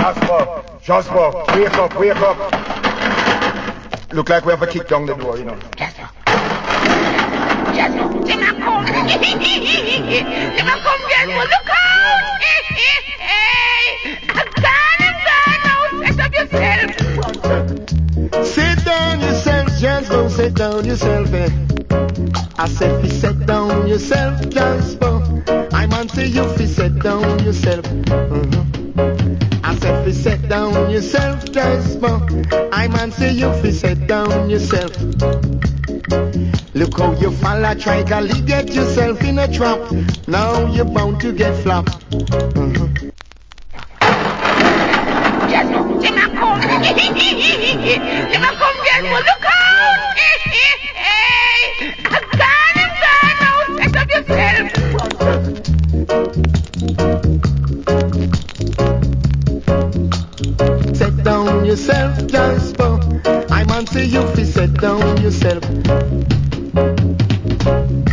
Jasper, wake up. Look like we have a kick down the door, you know. Jasper, them a come. Them a come, Jasper, look out. Turn out, set up yourself. Sit down yourself, Jasper, sit down yourself, eh. I said, sit down yourself, Jasper. I man say you fi sit down yourself. I said, fi sit down yourself, Jasper. I man say you fi sit down yourself. Look how you fall a try to get yourself in a trap. Now you're bound to get flopped. Jasper, them a come. Them a come, Jasper, look out. Turn out, set up yourself. Set down yourself, Jasper. I man say you fi set down yourself.